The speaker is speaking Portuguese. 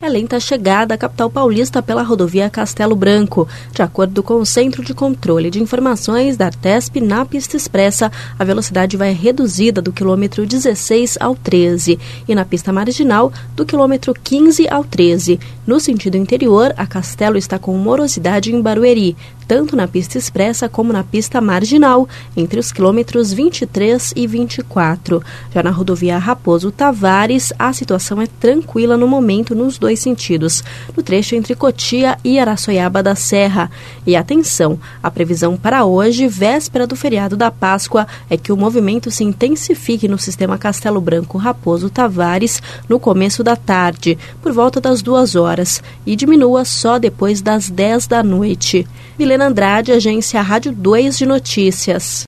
lenta a chegada à capital paulista pela rodovia Castelo Branco. De acordo com o Centro de Controle de Informações da Artesp, na pista expressa, a velocidade vai reduzida do quilômetro 16 ao 13 e na pista marginal do quilômetro 15 ao 13. No sentido interior, a Castelo está com morosidade em Barueri, tanto na pista expressa como na pista marginal, entre os quilômetros 23 e 24. Já na rodovia Raposo Tavares, a situação é tranquila no momento nos dois sentidos, no trecho entre Cotia e Araçoiaba da Serra. E atenção, a previsão para hoje, véspera do feriado da Páscoa, é que o movimento se intensifique no sistema Castelo Branco Raposo Tavares no começo da tarde, por volta das 2 horas, e diminua só depois das 10 da noite. Milena Andrade, agência Rádio 2 de Notícias.